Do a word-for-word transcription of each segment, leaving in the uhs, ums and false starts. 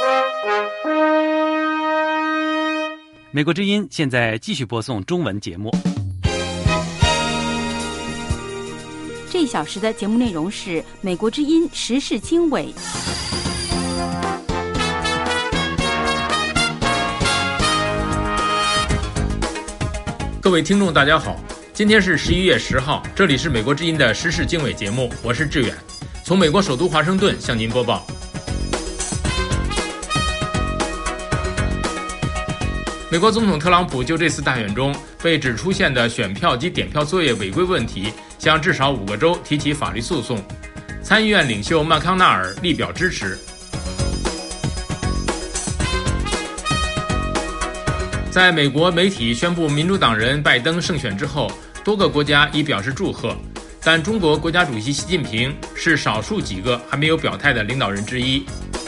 美国之音现在继续播送中文节目。 这一小时的节目内容是美国之音时事经纬。 各位听众大家好，今天是十一月十号，这里是美国之音的时事经纬节目，我是志远，从美国首都华盛顿向您播报。美国总统特朗普就这次大选中被指出现的选票及点票作业违规问题，向至少五个州提起法律诉讼。参议院领袖麦康奈尔力表支持。在美国媒体宣布民主党人拜登胜选之后，多个国家已表示祝贺，但中国国家主席习近平是少数几个还没有表态的领导人之一。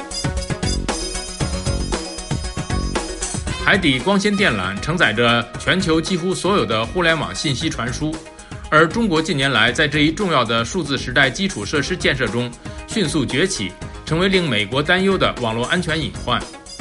海底光纤电缆承载着全球几乎所有的互联网信息传输，而中国近年来在这一重要的数字时代基础设施建设中迅速崛起，成为令美国担忧的网络安全隐患。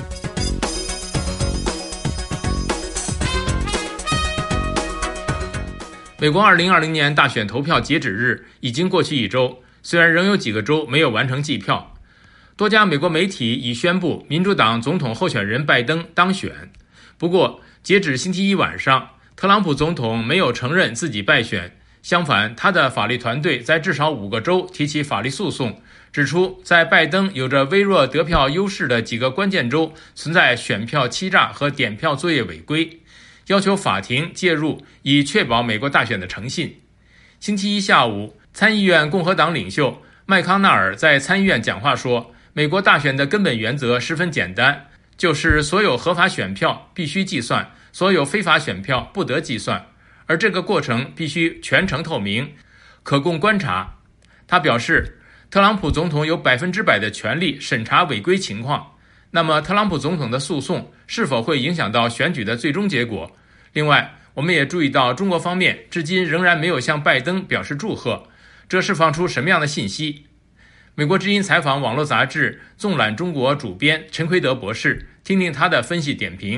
美国二零二零年大选投票截止日已经过去一周，虽然仍有几个州没有完成计票。多家美国媒体已宣布民主党总统候选人拜登当选。不过，截止星期一晚上，特朗普总统没有承认自己败选，相反，他的法律团队在至少五个州提起法律诉讼，指出在拜登有着微弱得票优势的几个关键州存在选票欺诈和点票作业违规，要求法庭介入以确保美国大选的诚信。星期一下午，参议院共和党领袖麦康奈尔在参议院讲话说，美国大选的根本原则十分简单，就是所有合法选票必须计算，所有非法选票不得计算，而这个过程必须全程透明，可供观察。他表示，特朗普总统有百分之百的权利审查违规情况。那么，特朗普总统的诉讼是否会影响到选举的最终结果？另外，我们也注意到中国方面至今仍然没有向拜登表示祝贺，这释放出什么样的信息？美国之音采访网络杂志《纵览中国》主编陈奎德博士，听听他的分析点评。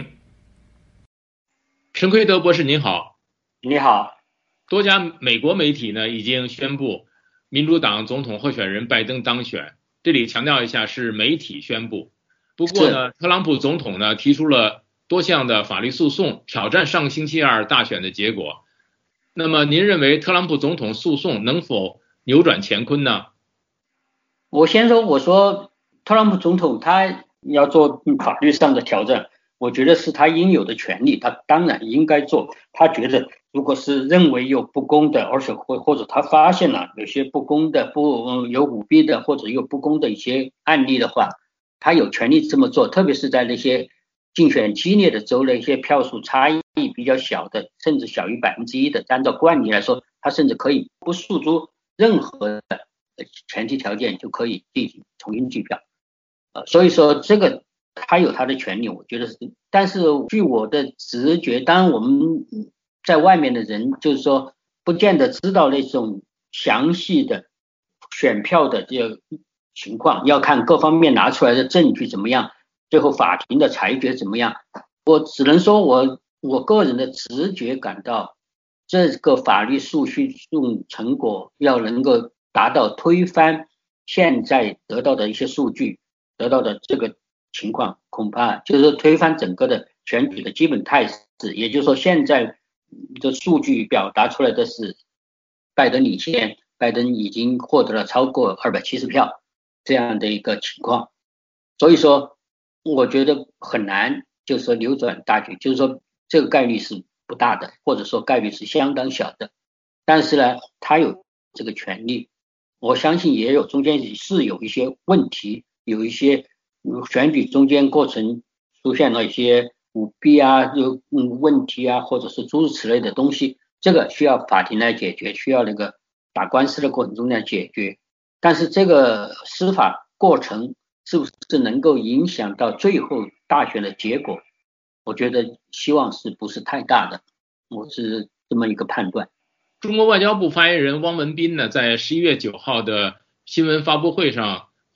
陈奎德博士您好。 你好。 多家美国媒体呢已经宣布民主党总统候选人拜登当选，这里强调一下是媒体宣布。不过呢，特朗普总统呢提出了多项的法律诉讼，挑战上个星期二大选的结果。那么您认为特朗普总统诉讼能否扭转乾坤呢？ 我先说，我说特朗普总统他要做法律上的挑战，我觉得是他应有的权利，他当然应该做。他觉得如果是认为有不公的，而且或或者他发现了有些不公的、不有舞弊的或者有不公的一些案例的话，他有权利这么做。特别是在那些竞选激烈的州的一些票数差异比较小的，甚至小于百分之一的，按照惯例来说，他甚至可以不诉诸任何的前提条件就可以进行重新计票。呃，所以说这个他有他的权利，我觉得是。但是据我的直觉，当然我们在外面的人就是说不见得知道那种详细的选票的这个情况，要看各方面拿出来的证据怎么样，最后法庭的裁决怎么样。我只能说我我个人的直觉感到，这个法律诉讼成果要能够达到推翻现在得到的一些数据，得到的这个情况，恐怕就是推翻整个的选举的基本态势。也就是说，现在的数据表达出来的是拜登领先，拜登已经获得了超过二百七十票这样的一个情况。所以说我觉得很难就是说扭转大局，就是说这个概率是不大的，或者说概率是相当小的。但是呢，他有这个权利，我相信也有中间是有一些问题，有一些选举中间过程出现了一些舞弊啊，有问题啊，或者是诸如此类的东西，这个需要法庭来解决，需要那个打官司的过程中来解决。但是这个司法过程是不是能够影响到最后大选的结果，我觉得希望是不是太大的，我是这么一个判断。 中国外交部发言人汪文斌呢，在十一月九号的新闻发布会上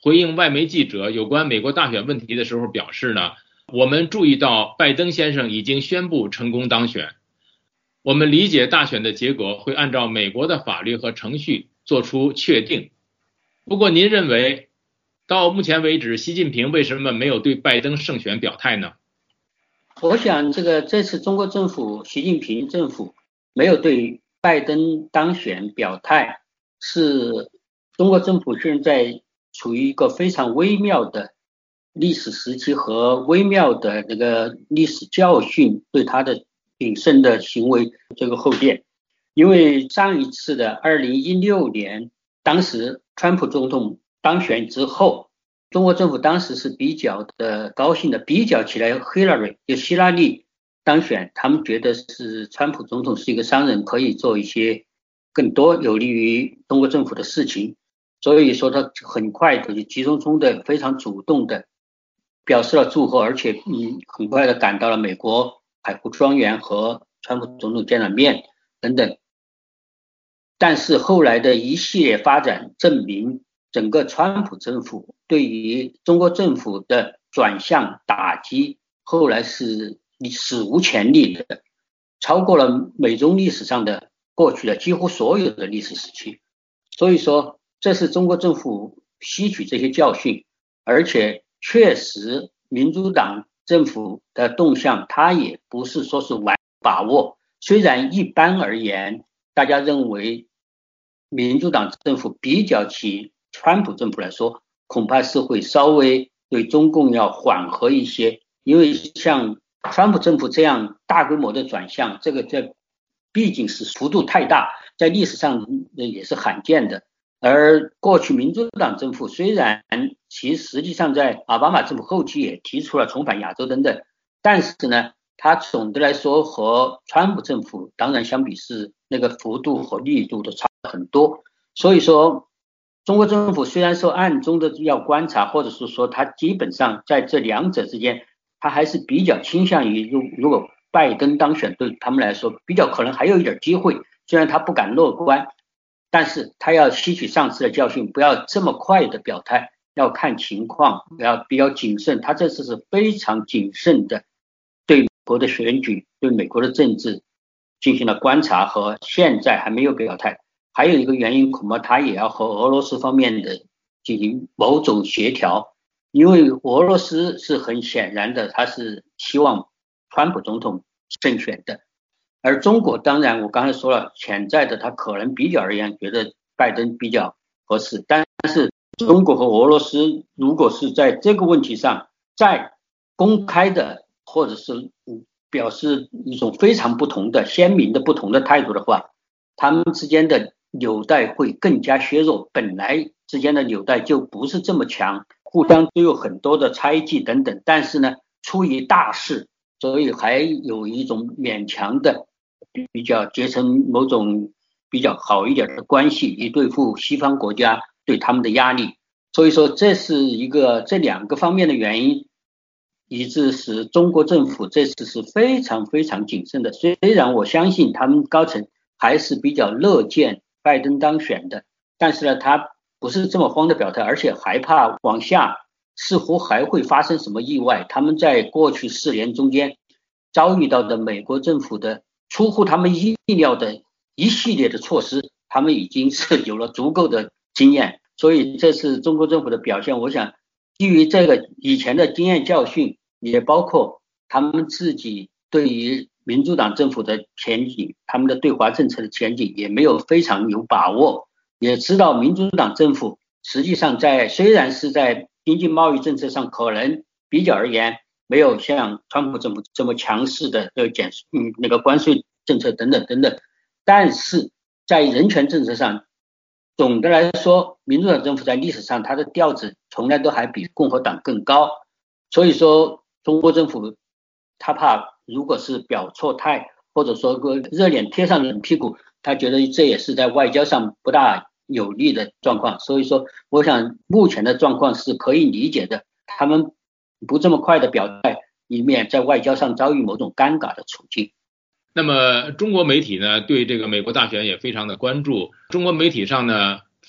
回应外媒记者有关美国大选问题的时候表示呢，我们注意到拜登先生已经宣布成功当选，我们理解大选的结果会按照美国的法律和程序做出确定。不过您认为到目前为止习近平为什么没有对拜登胜选表态呢？ 我想这个这次中国政府习近平政府没有对拜登当选表态，是中国政府现在处于一个非常微妙的历史时期和微妙的那个历史教训对他的谨慎的行为这个后垫。因为上一次的二零一六年，当时川普总统当选之后，中国政府当时是比较的高兴的，比较起来 Hillary 就希拉里当选，他们觉得是川普总统是一个商人，可以做一些更多有利于中国政府的事情，所以说他很快的就急匆匆的非常主动的表示了祝贺，而且嗯很快的赶到了美国海湖庄园和川普总统见了面等等。但是后来的一系列发展证明，整个川普政府对于中国政府的转向打击后来是史无前例的，超过了美中历史上的过去的几乎所有的历史时期。所以说这是中国政府吸取这些教训，而且确实民主党政府的动向他也不是说是完把握，虽然一般而言大家认为民主党政府比较起川普政府来说恐怕是会稍微对中共要缓和一些，因为像川普政府这样大规模的转向，这个这毕竟是幅度太大，在历史上也是罕见的。而过去民主党政府虽然其实际上在奥巴马政府后期也提出了重返亚洲等等，但是呢它总的来说和川普政府当然相比是那个幅度和力度都差很多。所以说中国政府虽然说暗中的要观察，或者是说它基本上在这两者之间它还是比较倾向于如如果拜登当选对他们来说比较可能还有一点机会，虽然他不敢乐观，但是他要吸取上次的教训，不要这么快的表态，要看情况，要比较谨慎。他这次是非常谨慎的对美国的选举对美国的政治进行了观察，和现在还没有表态。还有一个原因恐怕他也要和俄罗斯方面的进行某种协调，因为俄罗斯是很显然的他是希望川普总统胜选的，而中国当然我刚才说了潜在的他可能比较而言觉得拜登比较合适，但是中国和俄罗斯如果是在这个问题上再公开的或者是表示一种非常不同的鲜明的不同的态度的话，他们之间的纽带会更加削弱，本来之间的纽带就不是这么强，互相都有很多的猜忌等等，但是呢出于大事，所以还有一种勉强的比较结成某种比较好一点的关系，以对付西方国家对他们的压力。所以说这是一个这两个方面的原因，以致使中国政府这次是非常非常谨慎的。虽然我相信他们高层还是比较乐见拜登当选的，但是呢他不是这么慌的表态，而且害怕往下似乎还会发生什么意外。他们在过去四年中间遭遇到的美国政府的出乎他们意料的一系列的措施，他们已经是有了足够的经验，所以这是中国政府的表现。我想基于这个以前的经验教训，也包括他们自己对于民主党政府的前景，他们的对华政策的前景也没有非常有把握，也知道民主党政府实际上在虽然是在经济贸易政策上可能比较而言没有像川普政府这么强势的呃减嗯那个关税政策等等等等，但是在人权政策上总的来说民主党政府在历史上它的调子从来都还比共和党更高。所以说中国政府他怕如果是表错态，或者说个热脸贴上冷屁股，他觉得这也是在外交上不大有利的状况。所以说我想目前的状况是可以理解的，他们不这么快的表态，以免在外交上遭遇某种尴尬的处境。 那么中国媒体呢对这个美国大选也非常的关注，中国媒体上呢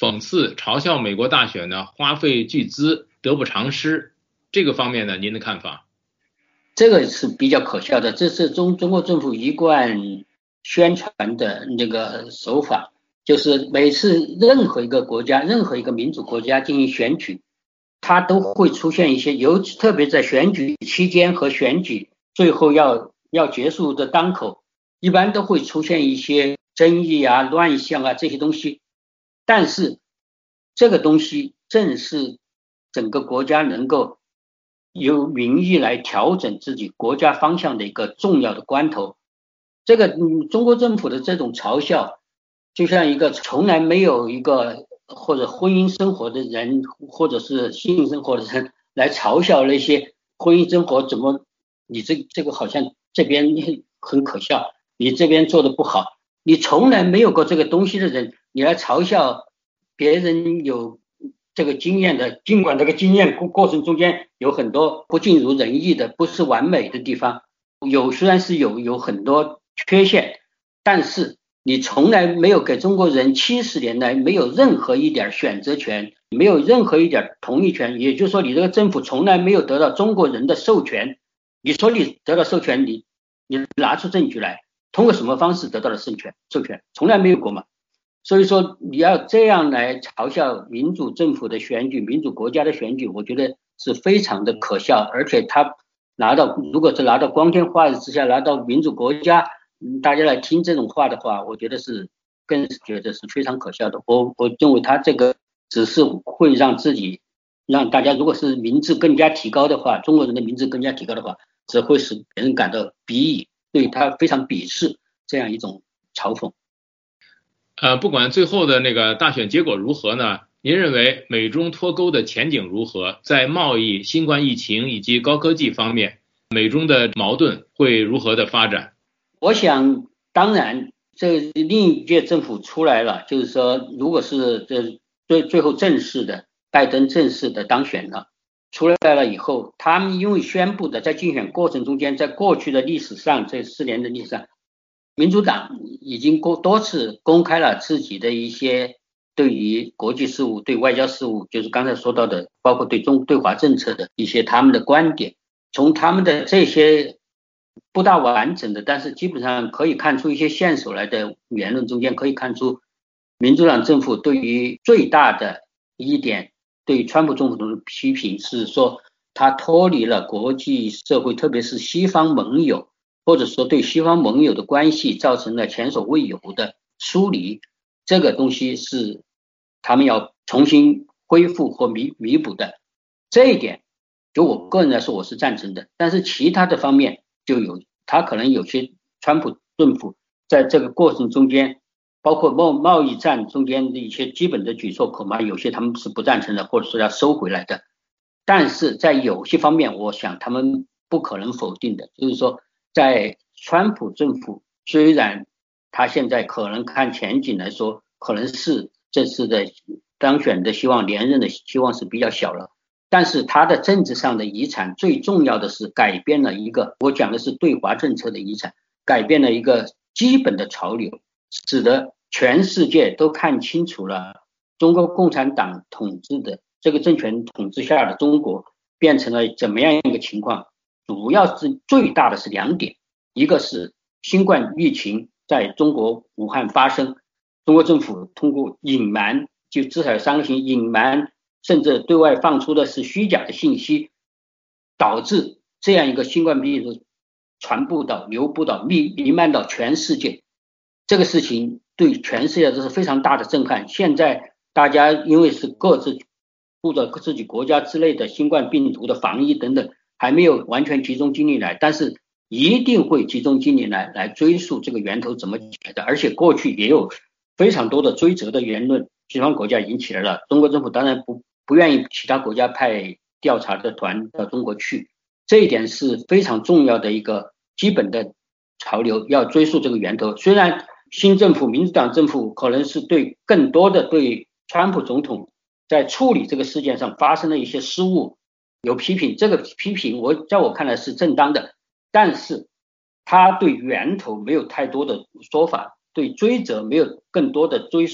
讽刺嘲笑美国大选呢花费巨资得不偿失，这个方面呢您的看法？ 这个是比较可笑的，这是中中国政府一贯宣传的那个手法，就是每次任何一个国家任何一个民主国家进行选举，它都会出现一些，尤其特别在选举期间和选举最后要要结束的当口，一般都会出现一些争议啊乱象啊这些东西，但是这个东西正是整个国家能够由民意来调整自己国家方向的一个重要的关头。这个、嗯、中国政府的这种嘲笑，就像一个从来没有一个或者婚姻生活的人，或者是性生活的人来嘲笑那些婚姻生活怎么你这这个好像这边很可笑，你这边做的不好，你从来没有过这个东西的人，你来嘲笑别人有这个经验的，尽管这个经验过程中间有很多不尽如人意的，不是完美的地方，有虽然是有有很多缺陷，但是你从来没有给中国人七十年来没有任何一点选择权，没有任何一点同意权，也就是说你这个政府从来没有得到中国人的授权。你说你得到授权，你你拿出证据来，通过什么方式得到了授权？授权从来没有过嘛。所以说你要这样来嘲笑民主政府的选举，民主国家的选举，我觉得是非常的可笑，而且他拿到如果是拿到光天化日之下拿到民主国家，嗯、大家来听这种话的话，我觉得是更觉得是非常可笑的。我我认为他这个只是会让自己让大家，如果是民智更加提高的话，中国人的民智更加提高的话，只会使别人感到鄙夷，对他非常鄙视，这样一种嘲讽。 呃，不管最后的那个大选结果如何呢？您认为美中脱钩的前景如何？在贸易、新冠疫情以及高科技方面，美中的矛盾会如何的发展？ 我想，当然，这另一届政府出来了，就是说，如果是这最最后正式的拜登正式的当选了，出来了以后，他们因为宣布的在竞选过程中间，在过去的历史上，这四年的历史上，民主党已经多多次公开了自己的一些对于国际事务、对外交事务，就是刚才说到的，包括对中对华政策的一些他们的观点。从他们的这些不大完整的，但是基本上可以看出一些线索来的言论中间，可以看出民主党政府对于最大的一点对川普总统的批评是说，他脱离了国际社会，特别是西方盟友，或者说对西方盟友的关系造成了前所未有的疏离，这个东西是他们要重新恢复或弥弥补的。这一点就我个人来说我是赞成的，但是其他的方面就有他可能有些川普政府在这个过程中间，包括贸贸易战中间的一些基本的举措，恐怕有些他们是不赞成的，或者说要收回来的。但是在有些方面，我想他们不可能否定的，就是说在川普政府虽然他现在可能看前景来说，可能是这次的当选的希望连任的希望是比较小了，但是他的政治上的遗产最重要的是改变了一个，我讲的是对华政策的遗产，改变了一个基本的潮流，使得全世界都看清楚了中国共产党统治的这个政权统治下的中国变成了怎么样一个情况。主要是最大的是两点，一个是新冠疫情在中国武汉发生，中国政府通过隐瞒，就至少有三个行隐瞒，甚至对外放出的是虚假的信息，导致这样一个新冠病毒传播到流布到弥弥漫到全世界。这个事情对全世界都是非常大的震撼。现在大家因为是各自负责自己国家之内的新冠病毒的防疫等等，还没有完全集中精力来，但是一定会集中精力来来追溯这个源头怎么起来的。而且过去也有非常多的追责的言论，西方国家已经起来了，中国政府当然不不愿意其他国家派调查的团到中国去，这一点是非常重要的一个基本的潮流，要追溯这个源头。虽然新政府民主党政府可能是对更多的对川普总统在处理这个事件上发生了一些失误有批评，这个批评我在我看来是正当的，但是他对源头没有太多的说法，对追责没有更多的追溯，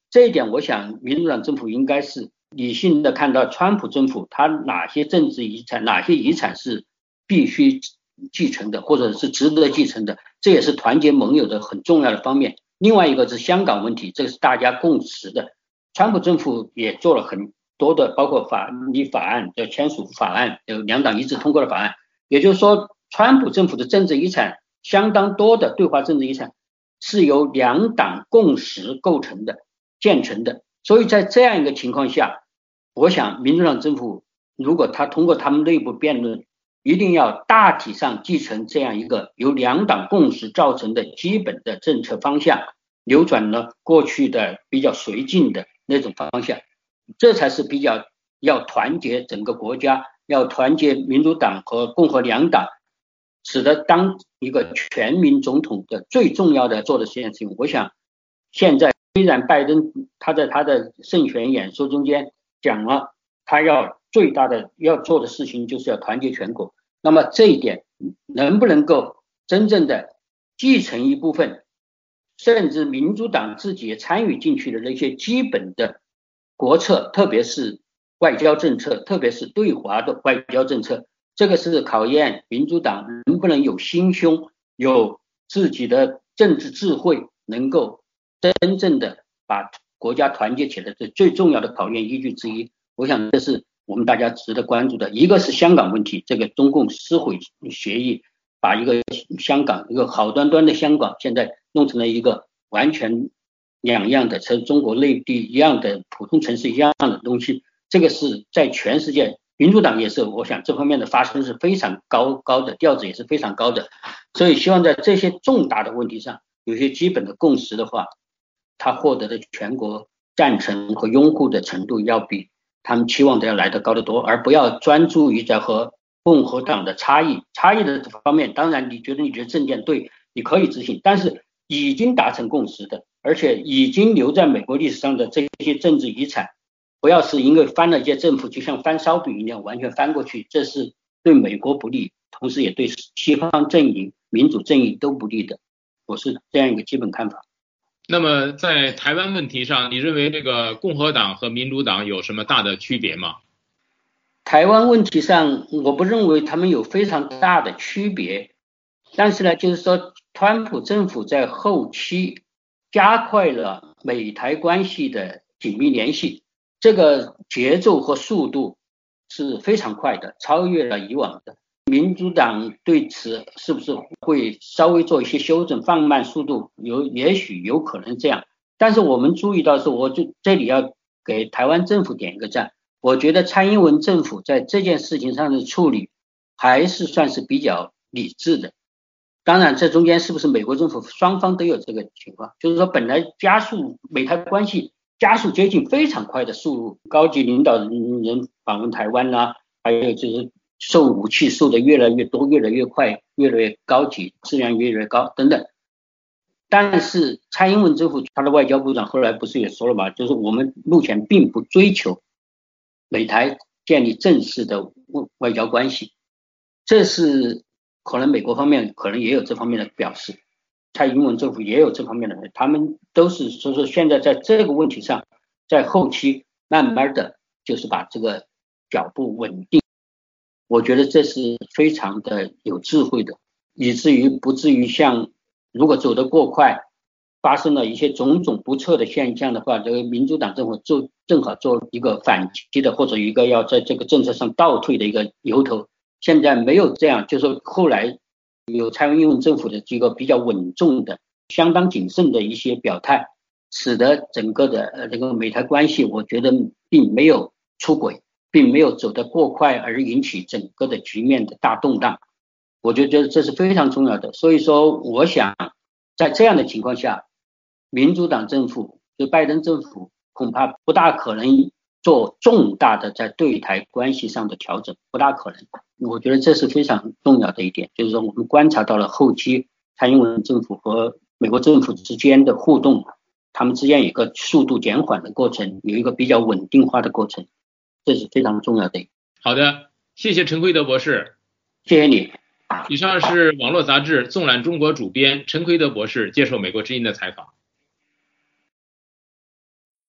这一点我想民主党政府应该是理性的看到川普政府他哪些政治遗产，哪些遗产是必须继承的，或者是值得继承的，这也是团结盟友的很重要的方面。另外一个是香港问题，这个是大家共识的，川普政府也做了很多的，包括法律法案的签署法案，有两党一致通过的法案，也就是说川普政府的政治遗产相当多的对华政治遗产是由两党共识构成的建成的。所以在这样一个情况下，我想民主党政府如果他通过他们内部辩论，一定要大体上继承这样一个由两党共识造成的基本的政策方向，扭转了过去的比较绥靖的那种方向，这才是比较要团结整个国家，要团结民主党和共和两党，使得当一个全民总统的最重要的做的这件事情。我想现在虽然拜登他在他的胜选演说中间讲了他要最大的要做的事情就是要团结全国，那么这一点能不能够真正的继承一部分甚至民主党自己也参与进去的那些基本的国策，特别是外交政策，特别是对华的外交政策，这个是考验民主党能不能有心胸，有自己的政治智慧，能够真正的把国家团结起来的最重要的考验依据之一。我想这是我们大家值得关注的。一个是香港问题，这个中共撕毁协议，把一个香港一个好端端的香港现在弄成了一个完全两样的，和中国内地一样的普通城市一样的东西，这个是在全世界民主党也是，我想这方面的发声是非常高高的，调子也是非常高的。所以希望在这些重大的问题上有些基本的共识的话，他获得的全国赞成和拥护的程度要比他们期望的要来得高得多，而不要专注于在和共和党的差异差异的方面。当然你觉得你觉得政见对，你可以执行，但是已经达成共识的，而且已经留在美国历史上的这些政治遗产，不要是因为翻了一届政府就像翻烧饼一样完全翻过去，这是对美国不利，同时也对西方阵营民主阵营都不利的。我是这样一个基本看法。 那么在台湾问题上，你认为这个共和党和民主党有什么大的区别吗？ 台湾问题上我不认为他们有非常大的区别，但是呢就是说川普政府在后期加快了美台关系的紧密联系，这个节奏和速度是非常快的，超越了以往的。民主党对此是不是会稍微做一些修正，放慢速度，有也许有可能这样。但是我们注意到是，我就这里要给台湾政府点一个赞，我觉得蔡英文政府在这件事情上的处理还是算是比较理智的。当然这中间是不是美国政府双方都有这个情况，就是说本来加速美台关系加速接近非常快的速度，高级领导人访问台湾啦、啊，还有就是售武器售的越来越多，越来越快，越来越高级，质量越来越高等等。但是蔡英文政府他的外交部长后来不是也说了嘛，就是我们目前并不追求美台建立正式的外交关系，这是可能美国方面可能也有这方面的表示，蔡英文政府也有这方面的，他们都是说说现在在这个问题上，在后期慢慢的就是把这个脚步稳定。我觉得这是非常的有智慧的，以至于不至于像如果走得过快，发生了一些种种不测的现象的话，这个民主党政府就正好做一个反击的，或者一个要在这个政策上倒退的一个由头。现在没有这样，就是后来有蔡英文政府的这个比较稳重的、相当谨慎的一些表态，使得整个的呃这个美台关系，我觉得并没有出轨，并没有走得过快而引起整个的局面的大动荡。我觉得这是非常重要的。所以说我想在这样的情况下，民主党政府就拜登政府恐怕不大可能做重大的在对台关系上的调整，不大可能。我觉得这是非常重要的一点，就是说我们观察到了后期蔡英文政府和美国政府之间的互动，他们之间有一个速度减缓的过程，有一个比较稳定化的过程，这是非常重要的。 好的，谢谢陈奎德博士。 谢谢你。 以上是网络杂志《纵览中国》主编陈奎德博士接受美国之音的采访。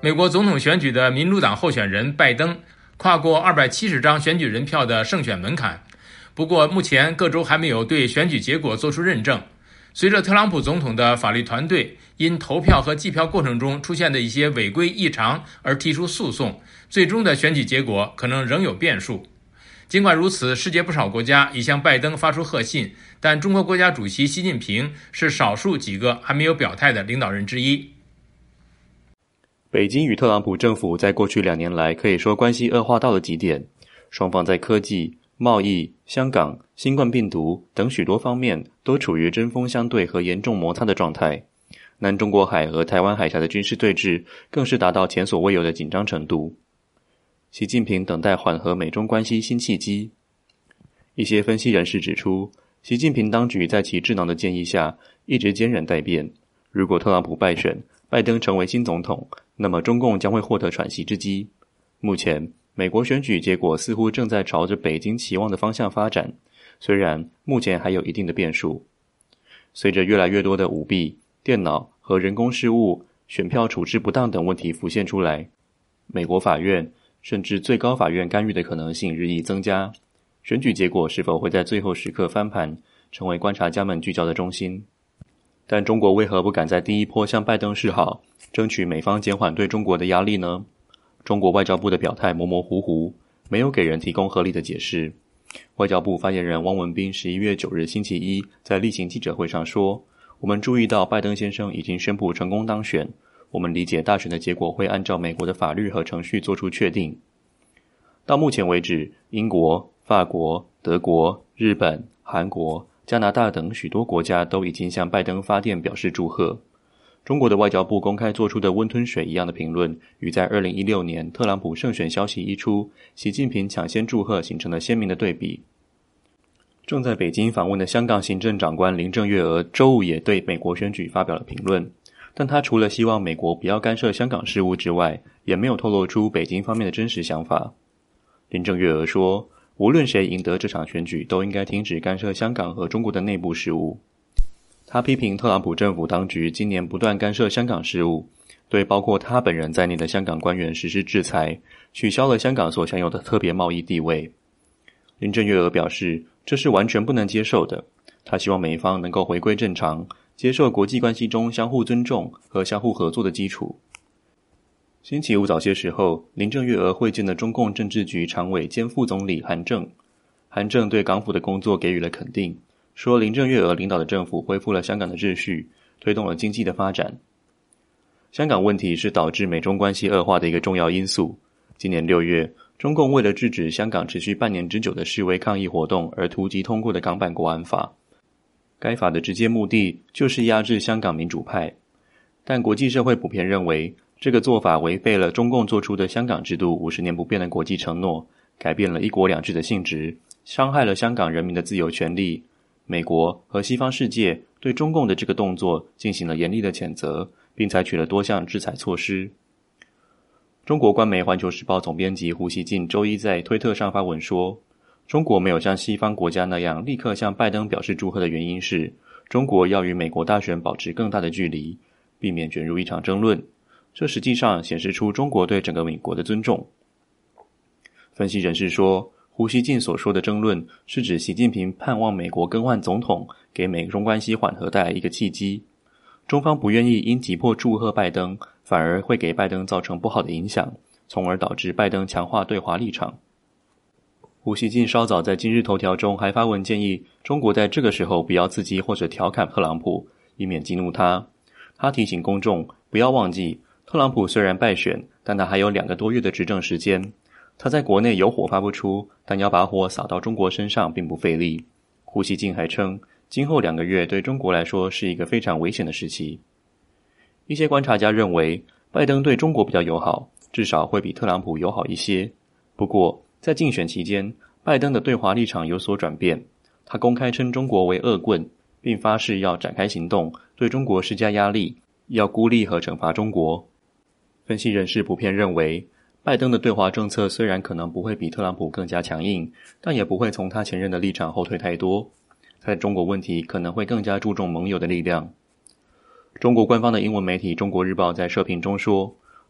美国总统选举的民主党候选人拜登跨过二百七十张选举人票的胜选门槛，不过目前各州还没有对选举结果做出认证。随着特朗普总统的法律团队因投票和计票过程中出现的一些违规异常而提出诉讼，最终的选举结果可能仍有变数。尽管如此，世界不少国家已向拜登发出贺信，但中国国家主席习近平是少数几个还没有表态的领导人之一。 北京与特朗普政府在过去两年来可以说关系恶化到了极点，双方在科技、贸易、香港、新冠病毒等许多方面都处于针锋相对和严重摩擦的状态。南中国海和台湾海峡的军事对峙更是达到前所未有的紧张程度。习近平等待缓和美中关系新契机。一些分析人士指出，习近平当局在其智囊的建议下一直坚忍待变。如果特朗普败选，拜登成为新总统，那么中共将会获得喘息之机。目前美国选举结果似乎正在朝着北京期望的方向发展，虽然目前还有一定的变数。随着越来越多的舞弊、电脑和人工失误、选票处置不当等问题浮现出来，美国法院甚至最高法院干预的可能性日益增加。选举结果是否会在最后时刻翻盘，成为观察家们聚焦的中心。但中国为何不敢在第一波向拜登示好，争取美方减缓对中国的压力呢？中国外交部的表态模模糊糊，没有给人提供合理的解释。外交部发言人汪文斌十一月九日星期一在例行记者会上说，我们注意到拜登先生已经宣布成功当选，我们理解大选的结果会按照美国的法律和程序做出确定。到目前为止，英国、法国、德国、日本、韩国、加拿大等许多国家都已经向拜登发电表示祝贺。中国的外交部公开做出的温吞水一样的评论，与在二零一六年特朗普胜选消息一出，习近平抢先祝贺形成了鲜明的对比。正在北京访问的香港行政长官林郑月娥周五也对美国选举发表了评论，但他除了希望美国不要干涉香港事务之外，也没有透露出北京方面的真实想法。林郑月娥说，无论谁赢得这场选举，都应该停止干涉香港和中国的内部事务。他批评特朗普政府当局今年不断干涉香港事务，对包括他本人在内的香港官员实施制裁，取消了香港所享有的特别贸易地位。林郑月娥表示，这是完全不能接受的。他希望美方能够回归正常，接受国际关系中相互尊重和相互合作的基础。星期五早些时候，林郑月娥会见了中共政治局常委兼副总理韩正。韩正对港府的工作给予了肯定，说林郑月娥领导的政府恢复了香港的秩序，推动了经济的发展。香港问题是导致美中关系恶化的一个重要因素。今年六月，中共为了制止香港持续半年之久的示威抗议活动而突击通过的港版国安法。该法的直接目的就是压制香港民主派，但国际社会普遍认为，这个做法违背了中共做出的香港制度五十年不变的国际承诺，改变了一国两制的性质，伤害了香港人民的自由权利。美国和西方世界对中共的这个动作进行了严厉的谴责，并采取了多项制裁措施。中国官媒《环球时报》总编辑胡锡进周一在推特上发文说，中国没有像西方国家那样立刻向拜登表示祝贺的原因是，中国要与美国大选保持更大的距离，避免卷入一场争论。这实际上显示出中国对整个美国的尊重。分析人士说，胡锡进所说的争论是指习近平盼望美国更换总统，给美中关系缓和带来一个契机。中方不愿意因急迫祝贺拜登，反而会给拜登造成不好的影响，从而导致拜登强化对华立场。胡锡进稍早在今日头条中还发文建议中国在这个时候不要刺激或者调侃特朗普，以免激怒他。他提醒公众不要忘记，特朗普虽然败选，但他还有两个多月的执政时间。他在国内有火发不出，但要把火撒到中国身上并不费力。胡锡进还称，今后两个月对中国来说是一个非常危险的时期。一些观察家认为，拜登对中国比较友好，至少会比特朗普友好一些。不过，在竞选期间，拜登的对华立场有所转变。他公开称中国为恶棍，并发誓要展开行动，对中国施加压力，要孤立和惩罚中国。分析人士普遍认为，拜登的对华政策虽然可能不会比特朗普更加强硬，但也不会从他前任的立场后退太多。在中国问题可能会更加注重盟友的力量。中国官方的英文媒体《中国日报》在社评中说，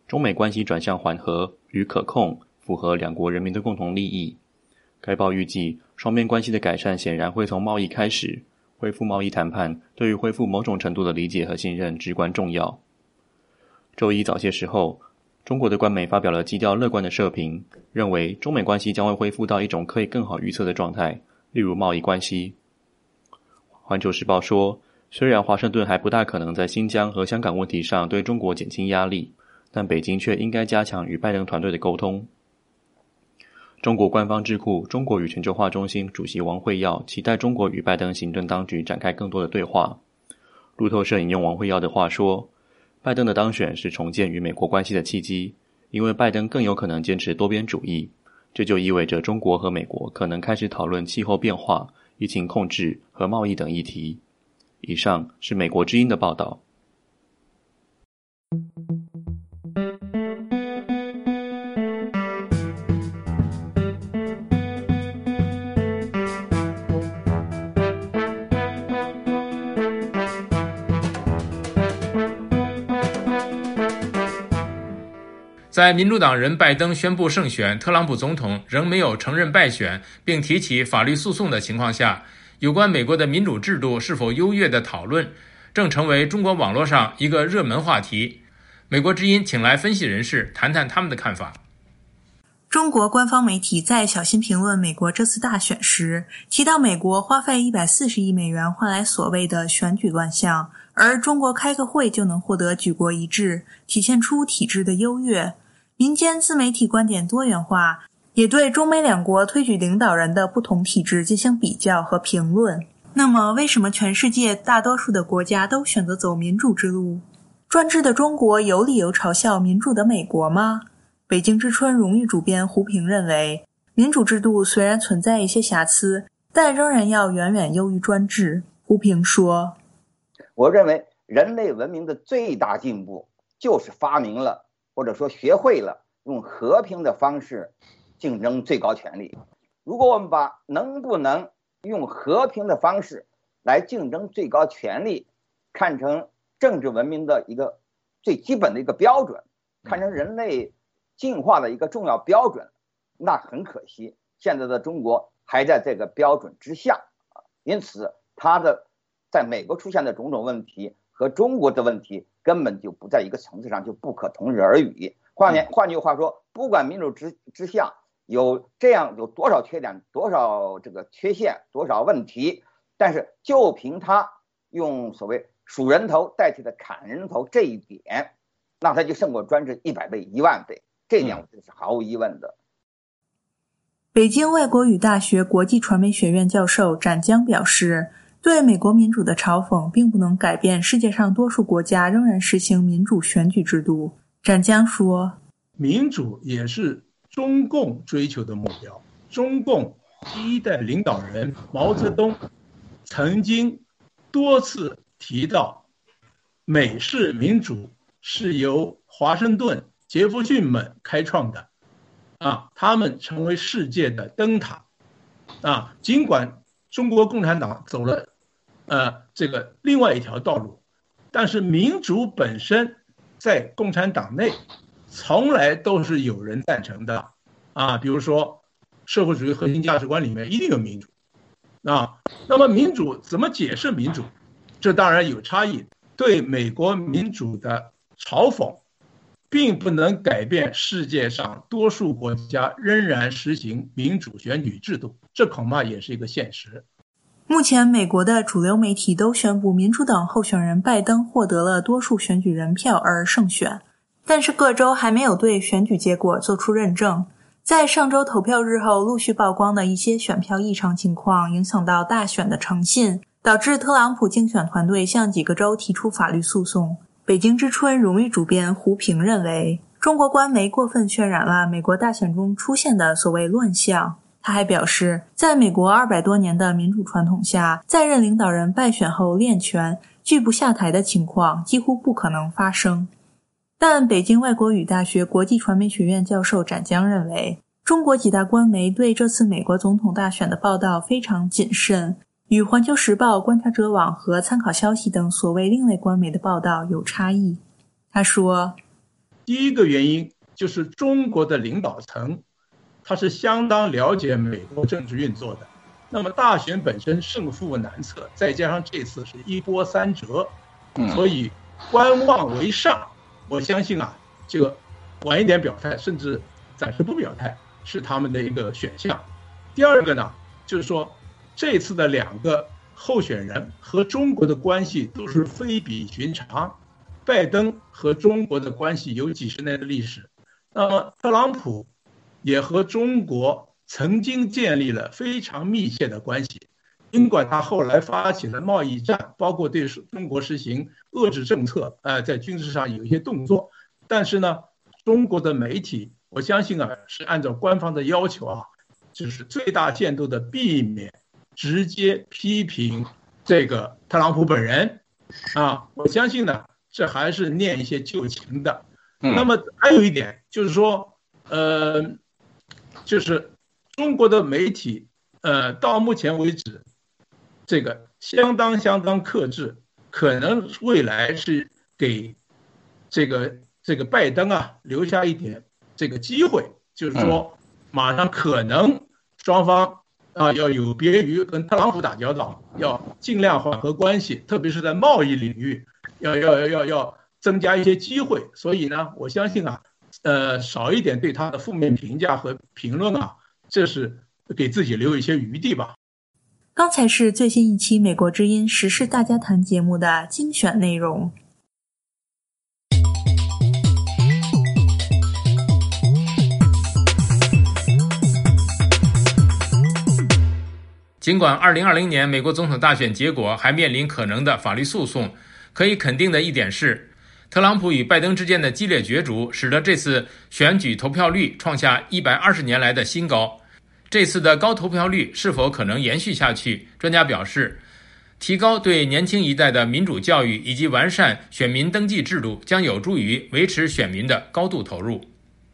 中美关系转向缓和与可控，符合两国人民的共同利益。该报预计，双边关系的改善显然会从贸易开始，恢复贸易谈判对于恢复某种程度的理解和信任至关重要。周一早些时候，中国的官媒发表了基调乐观的社评，认为中美关系将会恢复到一种可以更好预测的状态，例如贸易关系。环球时报说，虽然华盛顿还不大可能在新疆和香港问题上对中国减轻压力，但北京却应该加强与拜登团队的沟通。中国官方智库中国与全球化中心主席王慧耀期待中国与拜登行政当局展开更多的对话。路透社引用王慧耀的话说，拜登的当选是重建与美国关系的契机，因为拜登更有可能坚持多边主义，这就意味着中国和美国可能开始讨论气候变化、疫情控制和贸易等议题。以上是美国之音的报道。 在民主党人拜登宣布胜选，特朗普总统仍没有承认败选，并提起法律诉讼的情况下，有关美国的民主制度是否优越的讨论正成为中国网络上一个热门话题。美国之音请来分析人士谈谈他们的看法。 中国官方媒体在小心评论美国这次大选时，提到美国花费一百四十亿美元换来所谓的选举乱象，而中国开个会就能获得举国一致，体现出体制的优越。民间自媒体观点多元化，也对中美两国推举领导人的不同体制进行比较和评论。那么，为什么全世界大多数的国家都选择走民主之路？专制的中国有理由嘲笑民主的美国吗？北京之春荣誉主编胡平认为，民主制度虽然存在一些瑕疵，但仍然要远远优于专制。胡平说， 我认为人类文明的最大进步就是发明了或者说学会了用和平的方式竞争最高权力。如果我们把能不能用和平的方式来竞争最高权力看成政治文明的一个最基本的一个标准，看成人类进化的一个重要标准，那很可惜，现在的中国还在这个标准之下。因此它的在美国出现的种种问题和中国的问题根本就不在一个层次上，就不可同日而语。换言换句话说，不管民主之之下有这样有多少缺点、多少这个缺陷、多少问题，但是就凭他用所谓数人头代替的砍人头这一点，那他就胜过专制一百倍、一万倍，这点我觉得是毫无疑问的。 北京外国语大学国际传媒学院教授展江表示，对美国民主的嘲讽并不能改变世界上多数国家仍然实行民主选举制度。展江说， 民主也是中共追求的目标。中共第一代领导人毛泽东曾经多次提到，美式民主是由华盛顿、杰弗逊们开创的，啊，他们成为世界的灯塔，啊，尽管中国共产党走了呃，这个另外一条道路，但是民主本身在共产党内从来都是有人赞成的啊，比如说社会主义核心价值观里面一定有民主啊。那么民主怎么解释民主？这当然有差异。对美国民主的嘲讽，并不能改变世界上多数国家仍然实行民主选举制度，这恐怕也是一个现实。 目前美国的主流媒体都宣布民主党候选人拜登获得了多数选举人票而胜选，但是各州还没有对选举结果做出认证。在上周投票日后陆续曝光的一些选票异常情况影响到大选的诚信，导致特朗普竞选团队向几个州提出法律诉讼。北京之春荣誉主编胡平认为，中国官媒过分渲染了美国大选中出现的所谓乱象。他还表示，在美国二百多年的民主传统下，在任领导人败选后练权、拒不下台的情况几乎不可能发生。但北京外国语大学国际传媒学院教授展江认为，中国几大官媒对这次美国总统大选的报道非常谨慎，与环球时报、观察者网和参考消息等所谓另类官媒的报道有差异。他说， 第一个原因就是中国的领导层，他是相当了解美国政治运作的。那么大选本身胜负难测，再加上这次是一波三折，所以观望为上。我相信啊，这个晚一点表态，甚至暂时不表态，是他们的一个选项。第二个呢，就是说这次的两个候选人和中国的关系都是非比寻常。拜登和中国的关系有几十年的历史，那么特朗普也和中国曾经建立了非常密切的关系。尽管他后来发起了贸易战，包括对中国实行遏制政策，呃，在军事上有一些动作，但是呢，中国的媒体，我相信啊，是按照官方的要求啊，就是最大限度的避免直接批评这个特朗普本人啊。我相信呢，这还是念一些旧情的。那么还有一点就是说，呃，就是中国的媒体，呃，到目前为止，这个相当相当克制，可能未来是给这个这个拜登啊留下一点这个机会，就是说马上可能双方啊要有别于跟特朗普打交道，要尽量缓和关系，特别是在贸易领域。要要要要增加一些机会，所以呢，我相信啊，呃，少一点对他的负面评价和评论啊，这是给自己留一些余地吧。 刚才是最新一期《美国之音时事大家谈》节目的精选内容。 尽管二零二零年美国总统大选结果还面临可能的法律诉讼，可以肯定的一点是，特朗普与拜登之间的激烈角逐使得这次选举投票率创下一百二十年来的新高。这次的高投票率是否可能延续下去？专家表示，提高对年轻一代的民主教育以及完善选民登记制度将有助于维持选民的高度投入。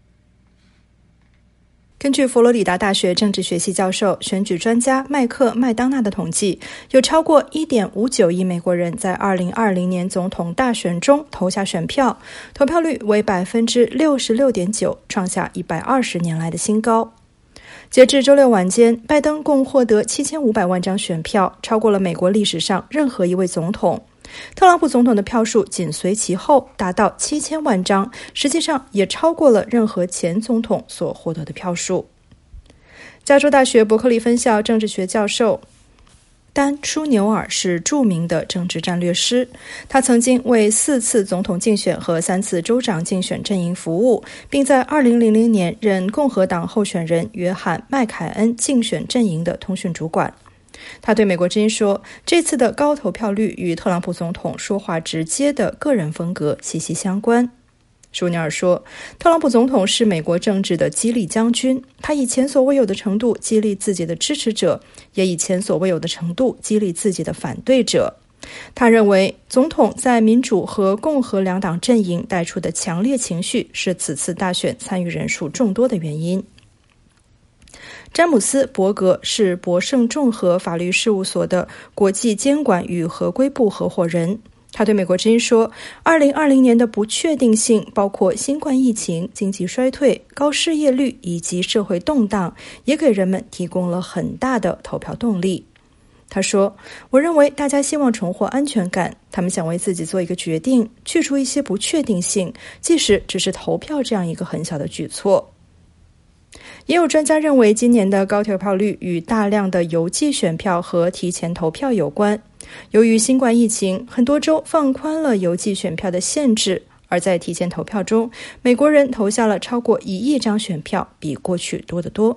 根据佛罗里达大学政治学系教授、选举专家麦克·麦当纳的统计，有超过 一点五九亿美国人在二零二零年总统大选中投下选票，投票率为 百分之六十六点九， 创下一百二十年来的新高。截至周六晚间，拜登共获得七千五百万张选票，超过了美国历史上任何一位总统。特朗普总统的票数紧随其后，达到七千万张，实际上也超过了任何前总统所获得的票数。加州大学伯克利分校政治学教授丹·舒纽尔是著名的政治战略师，他曾经为四次总统竞选和三次州长竞选阵营服务，并在二零零零年任共和党候选人约翰·麦凯恩竞选阵营的通讯主管。他对美国之音说，这次的高投票率与特朗普总统说话直接的个人风格息息相关。舒尼尔说，特朗普总统是美国政治的激励将军，他以前所未有的程度激励自己的支持者，也以前所未有的程度激励自己的反对者。他认为，总统在民主和共和两党阵营带出的强烈情绪是此次大选参与人数众多的原因。詹姆斯·伯格是博盛众合法律事务所的国际监管与合规部合伙人。他对美国之音说，二零二零年的不确定性包括新冠疫情、经济衰退、高失业率以及社会动荡，也给人们提供了很大的投票动力。他说，我认为大家希望重获安全感，他们想为自己做一个决定，去除一些不确定性，即使只是投票这样一个很小的举措。也有专家认为，今年的高投票率与大量的邮寄选票和提前投票有关。由于新冠疫情，很多州放宽了邮寄选票的限制，而在提前投票中，美国人投下了超过一亿张选票，比过去多得多。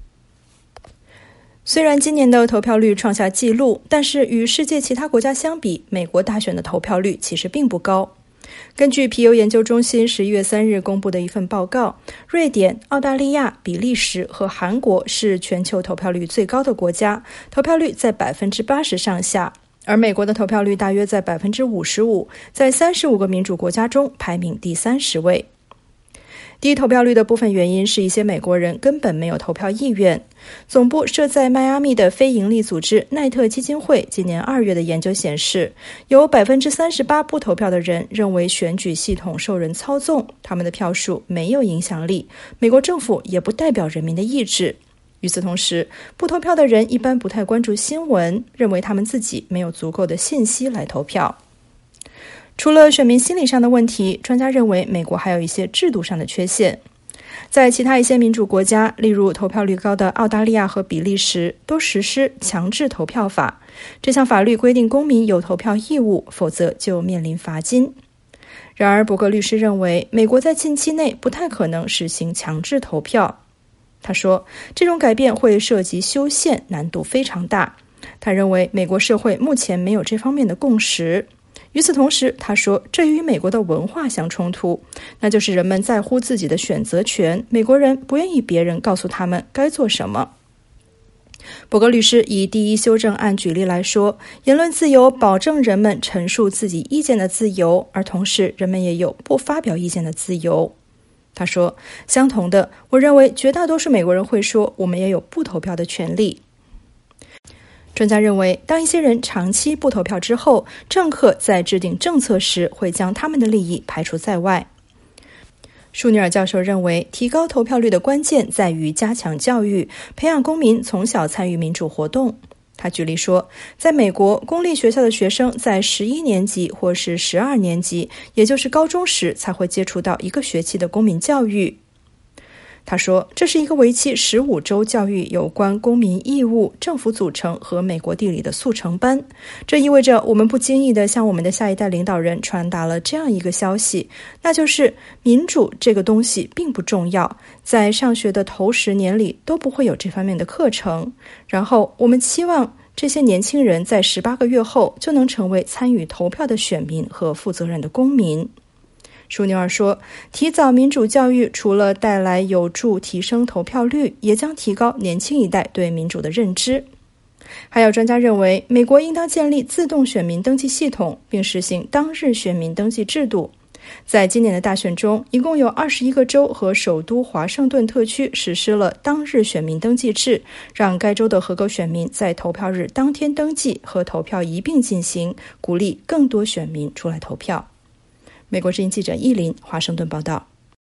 虽然今年的投票率创下纪录，但是与世界其他国家相比，美国大选的投票率其实并不高。根据皮尤研究中心十一月三日公布的一份报告，瑞典、澳大利亚、比利时和韩国是全球投票率最高的国家，投票率在 百分之八十 上下，而美国的投票率大约在 百分之五十五， 在三十五个民主国家中排名第三十位。 低投票率的部分原因是一些美国人根本没有投票意愿。总部设在迈阿密的非营利组织奈特基金会今年二月的研究显示，有 百分之三十八 不投票的人认为选举系统受人操纵，他们的票数没有影响力，美国政府也不代表人民的意志。与此同时，不投票的人一般不太关注新闻，认为他们自己没有足够的信息来投票。除了选民心理上的问题，专家认为美国还有一些制度上的缺陷。在其他一些民主国家，例如投票率高的澳大利亚和比利时，都实施强制投票法。这项法律规定公民有投票义务，否则就面临罚金。然而，伯格律师认为，美国在近期内不太可能实行强制投票。他说，这种改变会涉及修宪，难度非常大。他认为，美国社会目前没有这方面的共识。与此同时，他说，这与美国的文化相冲突，那就是人们在乎自己的选择权，美国人不愿意别人告诉他们该做什么。伯格律师以第一修正案举例来说，言论自由保证人们陈述自己意见的自由，而同时人们也有不发表意见的自由。他说，相同的，我认为绝大多数美国人会说，我们也有不投票的权利。专家认为，当一些人长期不投票之后，政客在制定政策时会将他们的利益排除在外。舒尼尔教授认为，提高投票率的关键在于加强教育，培养公民从小参与民主活动。他举例说，在美国，公立学校的学生在十一年级或是十二年级，也就是高中时才会接触到一个学期的公民教育。他说，这是一个为期十五周教育有关公民义务、政府组成和美国地理的速成班。这意味着我们不经意地向我们的下一代领导人传达了这样一个消息，那就是民主这个东西并不重要，在上学的头十年里都不会有这方面的课程。然后我们期望这些年轻人在十八个月后就能成为参与投票的选民和负责任的公民。舒尼尔说，提早民主教育除了带来有助提升投票率，也将提高年轻一代对民主的认知。还有专家认为，美国应当建立自动选民登记系统，并实行当日选民登记制度。在今年的大选中，一共有二十一个州和首都华盛顿特区实施了当日选民登记制，让该州的合格选民在投票日当天登记和投票一并进行，鼓励更多选民出来投票。美国之音记者易林华盛顿报道。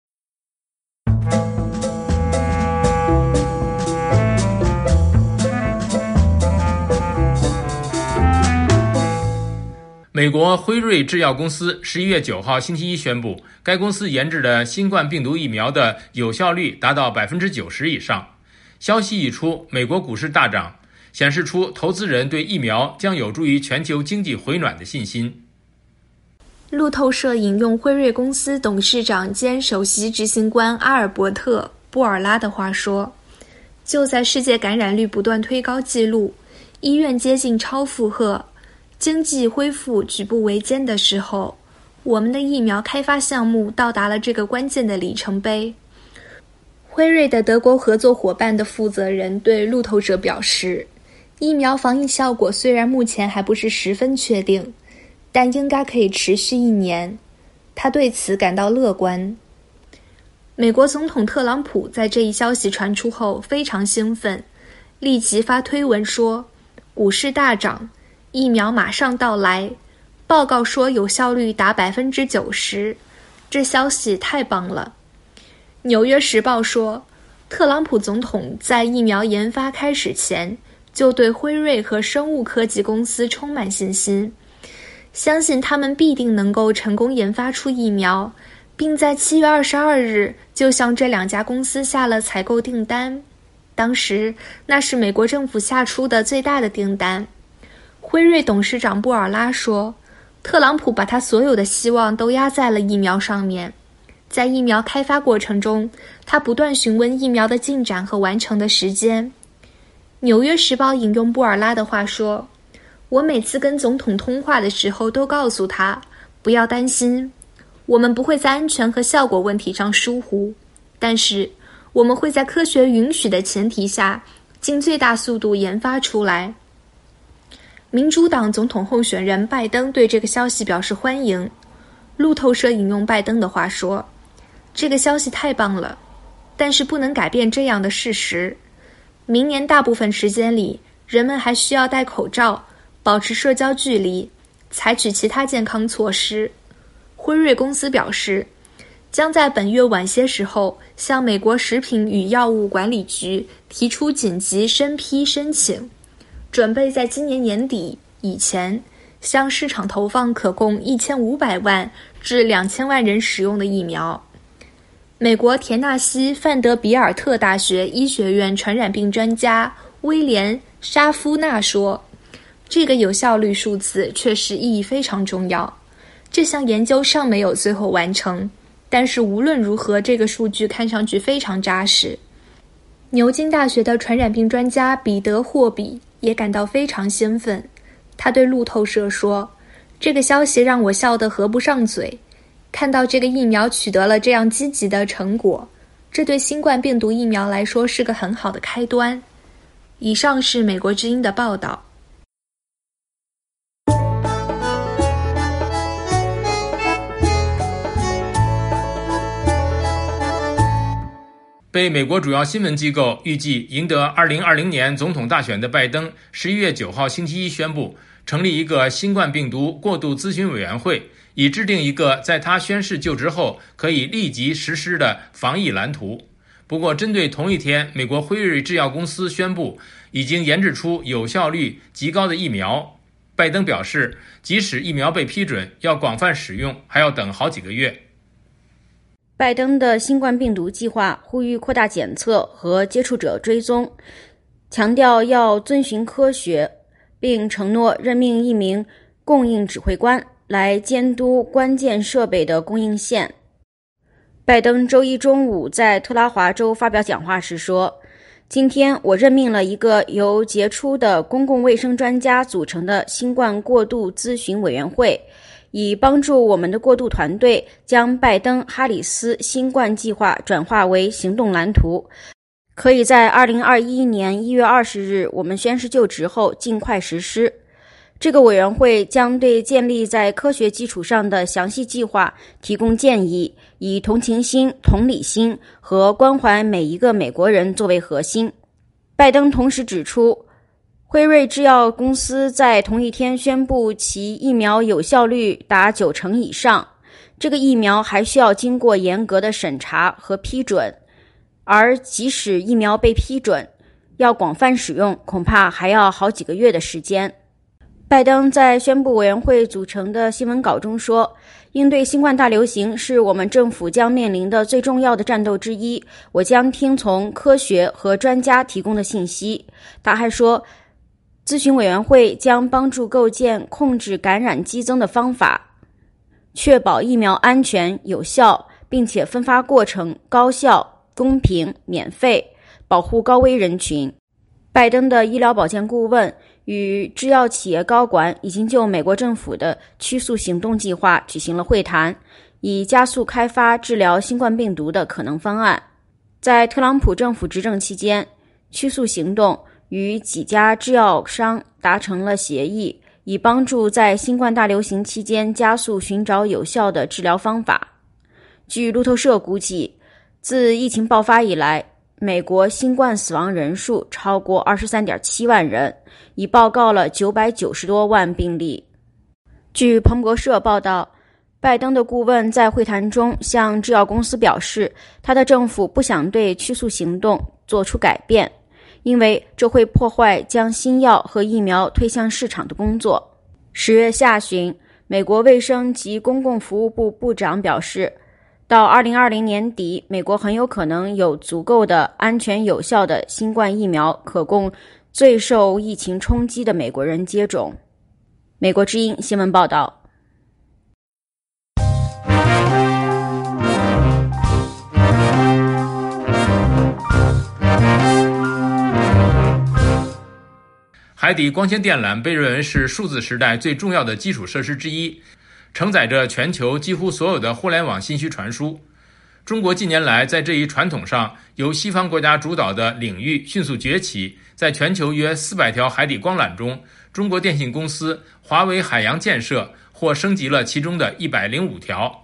美国辉瑞制药公司十一月九号星期一宣布，该公司研制的新冠病毒疫苗的有效率达到 百分之九十 以上。消息一出，美国股市大涨，显示出投资人对疫苗将有助于全球经济回暖的信心。 路透社引用辉瑞公司董事长兼首席执行官阿尔伯特·布尔拉的话说，就在世界感染率不断推高纪录，医院接近超负荷，经济恢复举步维艰的时候，我们的疫苗开发项目到达了这个关键的里程碑。辉瑞的德国合作伙伴的负责人对路透社表示，疫苗防疫效果虽然目前还不是十分确定，但应该可以持续一年，他对此感到乐观。美国总统特朗普在这一消息传出后非常兴奋，立即发推文说，股市大涨，疫苗马上到来，报告说有效率达 百分之九十， 这消息太棒了。纽约时报说，特朗普总统在疫苗研发开始前就对辉瑞和生物科技公司充满信心，相信他们必定能够成功研发出疫苗，并在七月二十二日就向这两家公司下了采购订单。当时那是美国政府下出的最大的订单。辉瑞董事长布尔拉说，特朗普把他所有的希望都压在了疫苗上面。在疫苗开发过程中，他不断询问疫苗的进展和完成的时间。纽约时报引用布尔拉的话说，我每次跟总统通话的时候都告诉他，不要担心，我们不会在安全和效果问题上疏忽，但是我们会在科学允许的前提下，尽最大速度研发出来。民主党总统候选人拜登对这个消息表示欢迎。路透社引用拜登的话说， 这个消息太棒了，但是不能改变这样的事实。明年大部分时间里，人们还需要戴口罩，保持社交距离，采取其他健康措施。辉瑞公司表示，将在本月晚些时候向美国食品与药物管理局提出紧急审批申请，准备在今年年底以前向市场投放可供一千五百万至两千万人使用的疫苗。美国田纳西范德比尔特大学医学院传染病专家威廉·沙夫纳说，这个有效率数字确实意义非常重要。这项研究尚没有最后完成，但是无论如何，这个数据看上去非常扎实。牛津大学的传染病专家彼得·霍比也感到非常兴奋。他对路透社说，这个消息让我笑得合不上嘴。看到这个疫苗取得了这样积极的成果，这对新冠病毒疫苗来说是个很好的开端。以上是美国之音的报道。 被美国主要新闻机构预计赢得二零二零年总统大选的拜登，十一月九号星期一宣布成立一个新冠病毒过渡咨询委员会，以制定一个在他宣誓就职后可以立即实施的防疫蓝图。不过，针对同一天美国辉瑞制药公司宣布已经研制出有效率极高的疫苗，拜登表示，即使疫苗被批准，要广泛使用还要等好几个月。 拜登的新冠病毒计划呼吁扩大检测和接触者追踪，强调要遵循科学，并承诺任命一名供应指挥官来监督关键设备的供应线。拜登周一中午在特拉华州发表讲话时说，今天我任命了一个由杰出的公共卫生专家组成的新冠过渡咨询委员会，以帮助我们的过渡团队将拜登哈里斯新冠计划转化为行动蓝图，可以在二零二一年一月二十日我们宣誓就职后尽快实施。这个委员会将对建立在科学基础上的详细计划提供建议，以同情心、同理心和关怀每一个美国人作为核心。拜登同时指出，辉瑞制药公司在同一天宣布其疫苗有效率达九成以上，这个疫苗还需要经过严格的审查和批准，而即使疫苗被批准，要广泛使用恐怕还要好几个月的时间。拜登在宣布委员会组成的新闻稿中说，应对新冠大流行是我们政府将面临的最重要的战斗之一，我将听从科学和专家提供的信息。他还说，咨询委员会将帮助构建控制感染激增的方法，确保疫苗安全有效，并且分发过程高效、公平、免费，保护高危人群。拜登的医疗保健顾问与制药企业高管已经就美国政府的驱速行动计划举行了会谈，以加速开发治疗新冠病毒的可能方案。在特朗普政府执政期间，驱速行动与几家制药商达成了协议，以帮助在新冠大流行期间加速寻找有效的治疗方法。据路透社估计，自疫情爆发以来，美国新冠死亡人数超过 二十三点七万人，已报告了九百九十多万病例。据彭博社报道，拜登的顾问在会谈中向制药公司表示，他的政府不想对驱速行动做出改变，因为这会破坏将新药和疫苗推向市场的工作。十月下旬，美国卫生及公共服务部部长表示，到二零二零年底，美国很有可能有足够的安全有效的新冠疫苗可供最受疫情冲击的美国人接种。美国之音新闻报道。 海底光纤电缆被认为是数字时代最重要的基础设施之一，承载着全球几乎所有的互联网信息传输。中国近年来在这一传统上由西方国家主导的领域迅速崛起，在全球约四百条海底光缆中，中国电信公司华为海洋建设或升级了其中的一百零五条。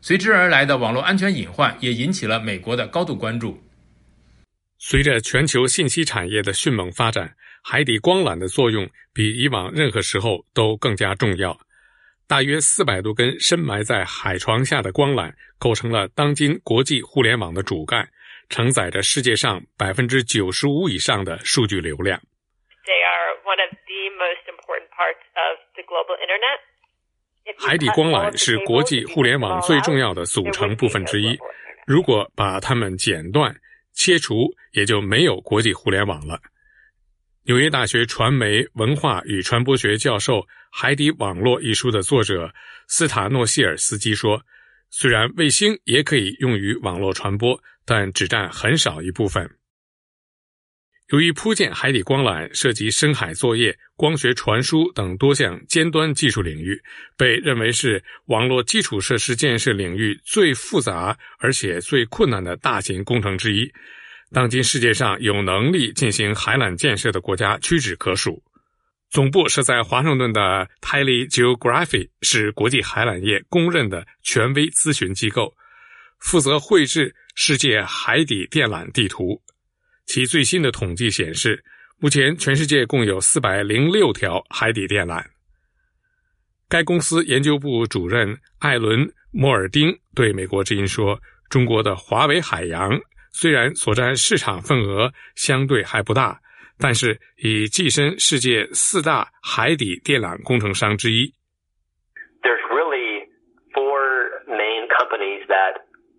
随之而来的网络安全隐患也引起了美国的高度关注。 随着全球信息产业的迅猛发展，海底光缆的作用比以往任何时候都更加重要。大约四百多根深埋在海床下的光缆构成了当今国际互联网的主干，承载着世界上 百分之九十五 以上的数据流量。 They are one of the most important parts of the global internet. 海底光缆是国际互联网最重要的组成部分之一，如果把它们剪断、切除，也就没有国际互联网了。纽约大学传媒、文化与传播学教授《海底网络》一书的作者斯塔诺希尔斯基说，虽然卫星也可以用于网络传播，但只占很少一部分。由于铺建海底光缆涉及深海作业、光学传输等多项尖端技术领域，被认为是网络基础设施建设领域最复杂而且最困难的大型工程之一。当今世界上有能力进行海缆建设的国家屈指可数。总部设在华盛顿的 Tile Geography 是国际海缆业公认的权威咨询机构，负责绘制世界海底电缆地图。其最新的统计显示，目前全世界共有四百零六条海底电缆。该公司研究部主任艾伦·莫尔丁对美国之音说，中国的华为海洋虽然所占市场份额相对还不大，但是已跻身世界四大海底电缆工程商之一。 There's really four main companies that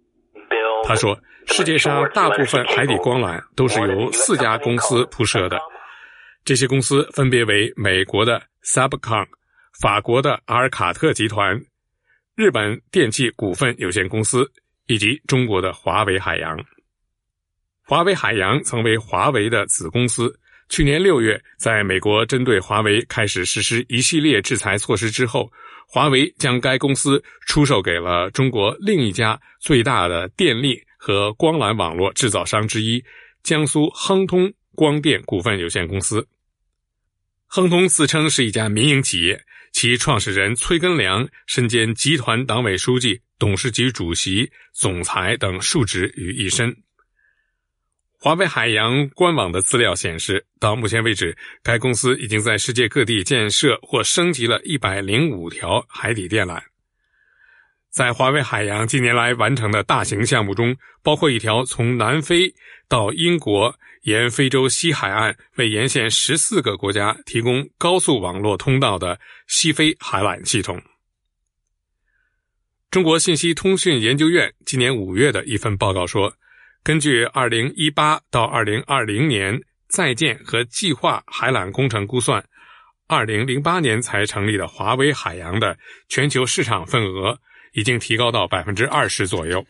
build 他说，世界上大部分海底光缆都是由四家公司铺设的，这些公司分别为美国的 Subcom、法国的阿尔卡特集团、日本电气股份有限公司以及中国的华为海洋。华为海洋曾为华为的子公司，去年六月在美国针对华为开始实施一系列制裁措施之后，华为将该公司出售给了中国另一家最大的电力和光缆网络制造商之一，江苏亨通光电股份有限公司。亨通自称是一家民营企业，其创始人崔根良身兼集团党委书记、董事局主席、总裁等数职于一身。华为海洋官网的资料显示，到目前为止，该公司已经在世界各地建设或升级了一百零五条海底电缆。在华为海洋近年来完成的大型项目中，包括一条从南非到英国沿非洲西海岸为沿线十四个国家提供高速网络通道的西非海缆系统。中国信息通讯研究院今年五月的一份报告说，根据二零一八到二零二零年在建和计划海缆工程估算，二零零八年才成立的华为海洋的全球市场份额已经提高到 百分之二十 左右。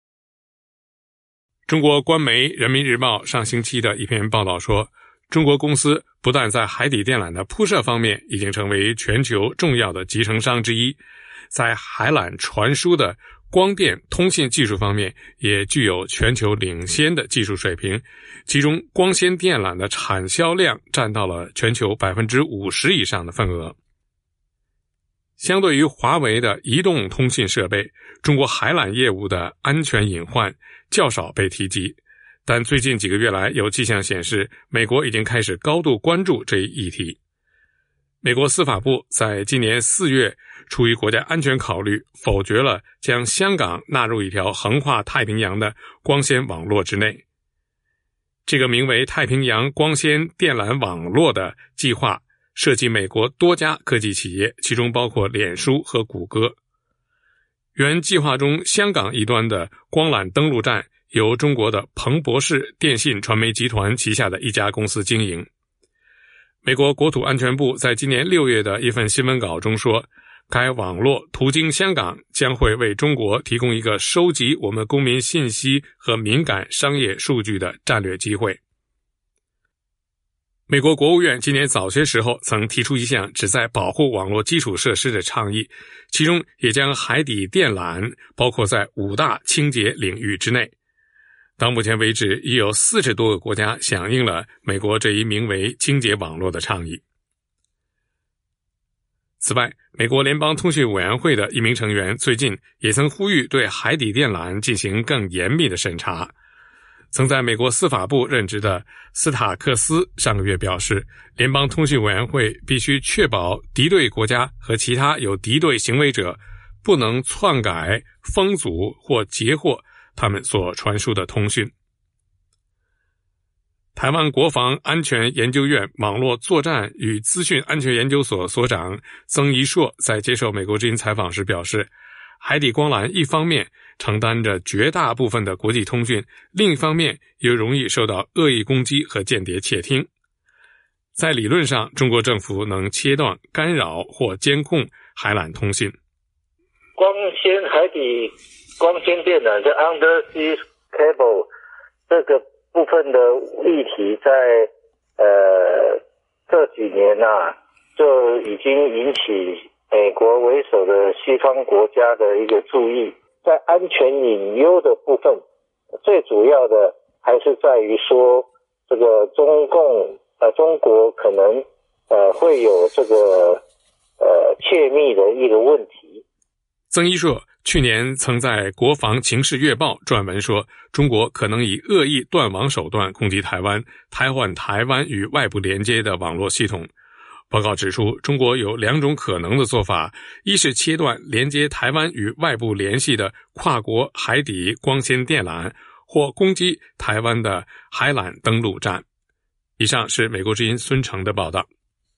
中国官媒人民日报上星期的一篇报道说，中国公司不但在海底电缆的铺设方面已经成为全球重要的集成商之一，在海缆传输的光电通信技术方面也具有全球领先的技术水平，其中光纤电缆的产销量占到了全球 百分之五十 以上的份额。相对于华为的移动通信设备，中国海缆业务的安全隐患较少被提及，但最近几个月来有迹象显示，美国已经开始高度关注这一议题。美国司法部在今年四月出于国家安全考虑，否决了将香港纳入一条横跨太平洋的光纤网络之内。这个名为太平洋光纤电缆网络的计划涉及美国多家科技企业，其中包括脸书和谷歌。原计划中香港一端的光缆登陆站由中国的彭博士电信传媒集团旗下的一家公司经营。美国国土安全部在今年六月的一份新闻稿中说，该网络途经香港将会为中国提供一个收集我们公民信息和敏感商业数据的战略机会。美国国务院今年早些时候曾提出一项旨在保护网络基础设施的倡议，其中也将海底电缆包括在五大清洁领域之内。到目前为止，已有四十多个国家响应了美国这一名为清洁网络的倡议。 此外，美国联邦通讯委员会的一名成员最近也曾呼吁对海底电缆进行更严密的审查。曾在美国司法部任职的斯塔克斯上个月表示，联邦通讯委员会必须确保敌对国家和其他有敌对行为者不能篡改、封阻或截获他们所传输的通讯。台湾国防安全研究院网络作战与资讯安全研究所所长曾一硕在接受美国之音采访时表示，海底光缆一方面承担着绝大部分的国际通讯，另一方面又容易受到恶意攻击和间谍窃听。在理论上，中国政府能切断、干扰或监控海缆通信。 光纤海底光纤电缆这 undersea cable 这个部分的议题在呃这几年啊就已经引起美国为首的西方国家的一个注意。在安全隐忧的部分，最主要的还是在于说这个中共呃中国可能呃会有这个呃窃密的一个问题。 曾一硕去年曾在《国防情势月报》撰文说，中国可能以恶意断网手段攻击台湾，瘫痪台湾与外部连接的网络系统。报告指出，中国有两种可能的做法，一是切断连接台湾与外部联系的跨国海底光纤电缆，或攻击台湾的海缆登陆站。以上是美国之音孙成的报道。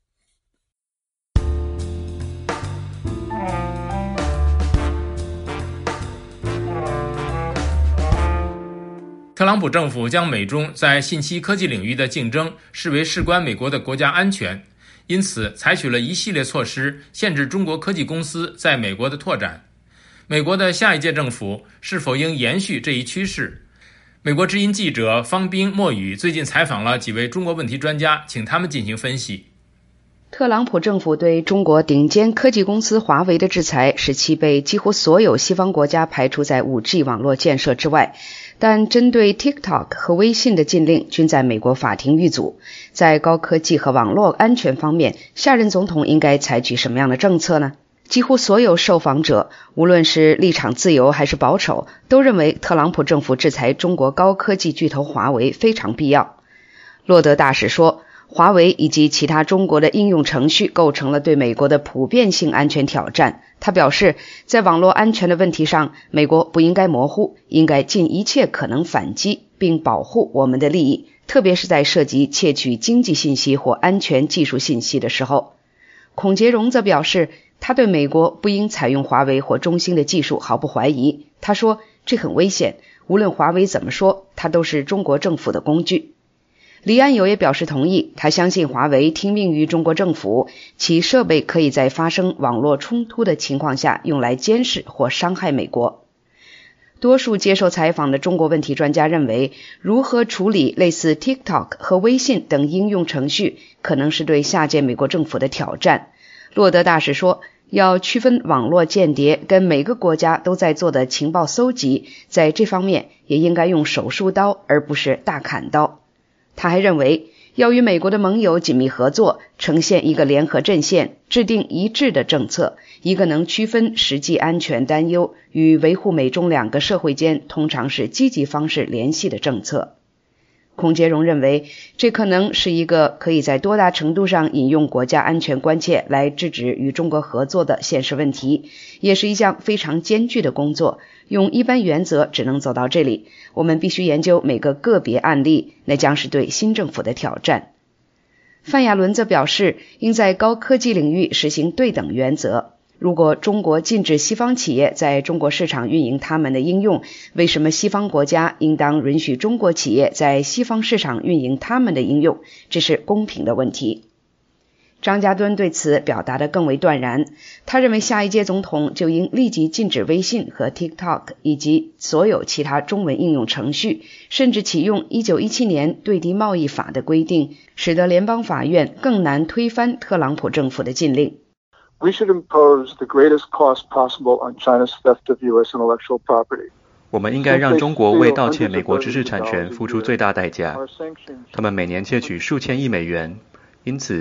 特朗普政府将美中在信息科技领域的竞争视为事关美国的国家安全，因此采取了一系列措施，限制中国科技公司在美国的拓展。美国的下一届政府是否应延续这一趋势？美国之音记者方冰、莫宇最近采访了几位中国问题专家，请他们进行分析。 特朗普政府对中国顶尖科技公司华为的制裁，使其被几乎所有西方国家排除在 五 G 网络建设之外。但针对 TikTok 和微信的禁令均在美国法庭遇阻。在高科技和网络安全方面，下任总统应该采取什么样的政策呢？几乎所有受访者，无论是立场自由还是保守，都认为特朗普政府制裁中国高科技巨头华为非常必要。洛德大使说，华为以及其他中国的应用程序构成了对美国的普遍性安全挑战。他表示，在网络安全的问题上，美国不应该模糊，应该尽一切可能反击并保护我们的利益，特别是在涉及窃取经济信息或安全技术信息的时候。孔杰荣则表示，他对美国不应采用华为或中兴的技术毫不怀疑。他说，这很危险，无论华为怎么说，它都是中国政府的工具。黎安友也表示同意，他相信华为听命于中国政府，其设备可以在发生网络冲突的情况下用来监视或伤害美国。多数接受采访的中国问题专家认为，如何处理类似 TikTok 和微信等应用程序，可能是对下届美国政府的挑战。洛德大使说，要区分网络间谍跟每个国家都在做的情报搜集，在这方面也应该用手术刀而不是大砍刀。他还认为，要与美国的盟友紧密合作，呈现一个联合阵线，制定一致的政策，一个能区分实际安全担忧与维护美中两个社会间通常是积极方式联系的政策。孔杰荣认为，这可能是一个可以在多大程度上引用国家安全关切来制止与中国合作的现实问题，也是一项非常艰巨的工作。用一般原则只能走到这里，我们必须研究每个个别案例，那将是对新政府的挑战。范亚伦则表示，应在高科技领域实行对等原则。如果中国禁止西方企业在中国市场运营他们的应用，为什么西方国家应当允许中国企业在西方市场运营他们的应用？这是公平的问题。张家敦对此表达得更为断然，他认为下一届总统就应立即禁止微信和 TikTok 以及所有其他中文应用程序，甚至启用一九一七年对敌贸易法的规定，使得联邦法院更难推翻特朗普政府的禁令。 We should impose the greatest cost possible on China's theft of U S intellectual property. 我们应该让中国为盗窃美国知识产权付出最大代价。他们每年窃取数千亿美元，因此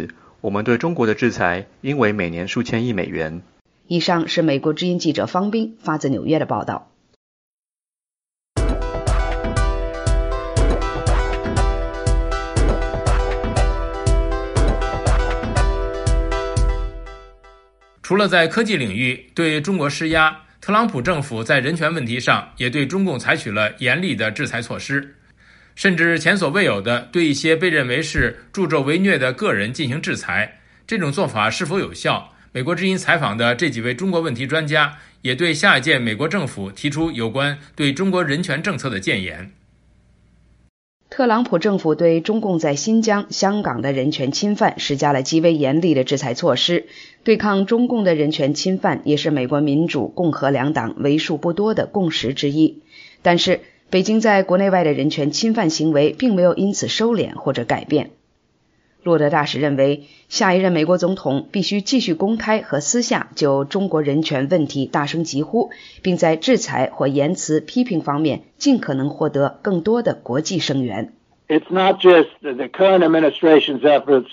我们对中国的制裁应为每年数千亿美元。 以上是美国之音记者方斌发自纽约的报道。 除了在科技领域对中国施压，特朗普政府在人权问题上也对中共采取了严厉的制裁措施，甚至前所未有的对一些被认为是助纣为虐的个人进行制裁。这种做法是否有效？美国之音采访的这几位中国问题专家也对下一届美国政府提出有关对中国人权政策的建言。 特朗普政府对中共在新疆、香港的人权侵犯施加了极为严厉的制裁措施。对抗中共的人权侵犯也是美国民主、共和两党为数不多的共识之一。但是，北京在国内外的人权侵犯行为并没有因此收敛或者改变。洛德大使认为，下一任美国总统必须继续公开和私下就中国人权问题大声疾呼，并在制裁或言辞批评方面尽可能获得更多的国际声援。 It's not just the current administration's efforts,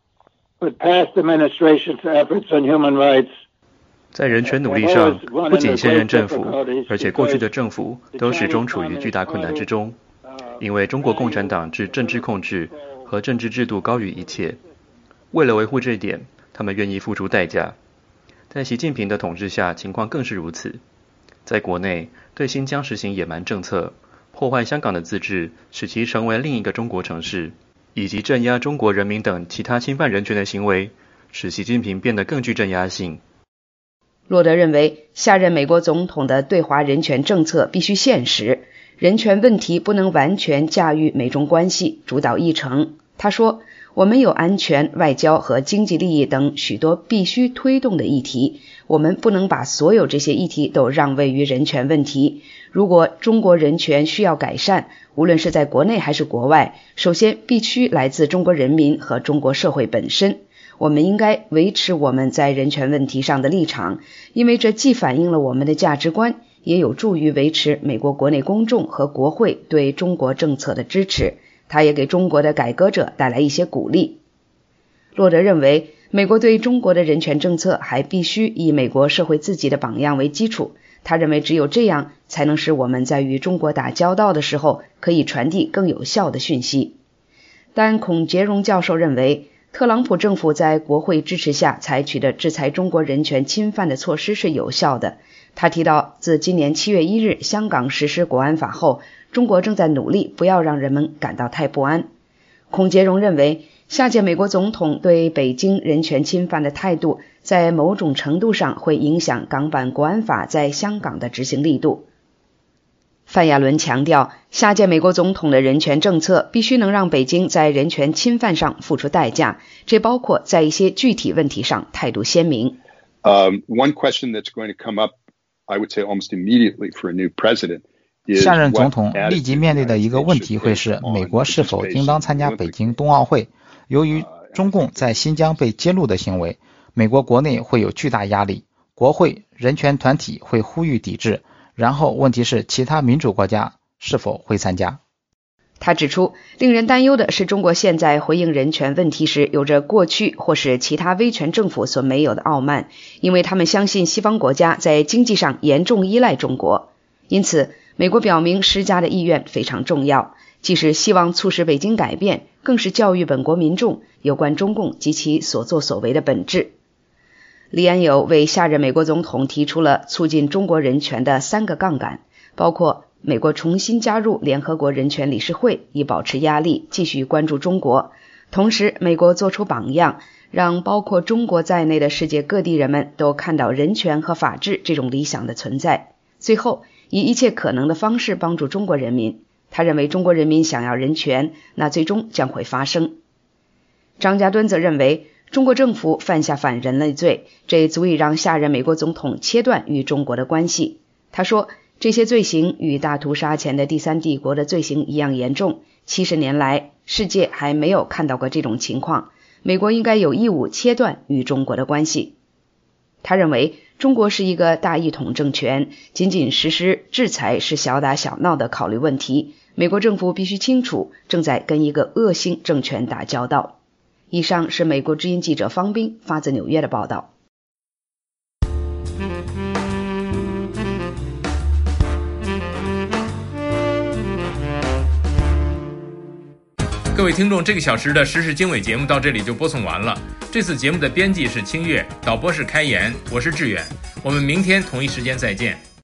but past administrations' efforts on human rights. 在人权努力上，不仅现任政府，而且过去的政府都始终处于巨大困难之中，因为中国共产党置政治控制和政治制度高于一切。为了维护这一点，他们愿意付出代价。在习近平的统治下，情况更是如此。在国内，对新疆实行野蛮政策，破坏香港的自治，使其成为另一个中国城市，以及镇压中国人民等其他侵犯人权的行为，使习近平变得更具镇压性。 洛德认为，下任美国总统的对华人权政策必须现实，人权问题不能完全驾驭美中关系，主导议程。他说，我们有安全、外交和经济利益等许多必须推动的议题，我们不能把所有这些议题都让位于人权问题。如果中国人权需要改善，无论是在国内还是国外，首先必须来自中国人民和中国社会本身。我们应该维持我们在人权问题上的立场，因为这既反映了我们的价值观，也有助于维持美国国内公众和国会对中国政策的支持。它也给中国的改革者带来一些鼓励。洛德认为，美国对中国的人权政策还必须以美国社会自己的榜样为基础。他认为只有这样，才能使我们在与中国打交道的时候，可以传递更有效的讯息。但孔杰荣教授认为，特朗普政府在国会支持下采取的制裁中国人权侵犯的措施是有效的。他提到，自今年七月一日香港实施国安法后，中国正在努力不要让人们感到太不安。孔杰荣认为，下届美国总统对北京人权侵犯的态度，在某种程度上会影响港版国安法在香港的执行力度。范亚伦强调，下届美国总统的人权政策必须能让北京在人权侵犯上付出代价，这包括在一些具体问题上态度鲜明。 Um, one question that's going to come up, I would say almost immediately for a new president. 下任总统立即面对的一个问题会是，美国是否应当参加北京冬奥会？由于中共在新疆被揭露的行为，美国国内会有巨大压力，国会、人权团体会呼吁抵制，然后问题是其他民主国家是否会参加。 他指出，令人担忧的是，中国现在回应人权问题时有着过去或是其他威权政府所没有的傲慢，因为他们相信西方国家在经济上严重依赖中国。因此，美国表明施加的意愿非常重要，既是希望促使北京改变，更是教育本国民众有关中共及其所作所为的本质。李安友为下任美国总统提出了促进中国人权的三个杠杆，包括美国重新加入联合国人权理事会，以保持压力，继续关注中国；同时，美国做出榜样，让包括中国在内的世界各地人们都看到人权和法治这种理想的存在。最后，以一切可能的方式帮助中国人民。他认为中国人民想要人权，那最终将会发生。张家敦则认为，中国政府犯下反人类罪，这足以让下任美国总统切断与中国的关系。他说，这些罪行与大屠杀前的第三帝国的罪行一样严重，七十年来世界还没有看到过这种情况，美国应该有义务切断与中国的关系。他认为中国是一个大一统政权，仅仅实施制裁是小打小闹的考虑问题，美国政府必须清楚正在跟一个恶性政权打交道。 以上是美国之音记者方斌发自纽约的报道。 各位听众，这个小时的时事经纬节目到这里就播送完了。这次节目的编辑是清月，导播是开言，我是志远。我们明天同一时间再见。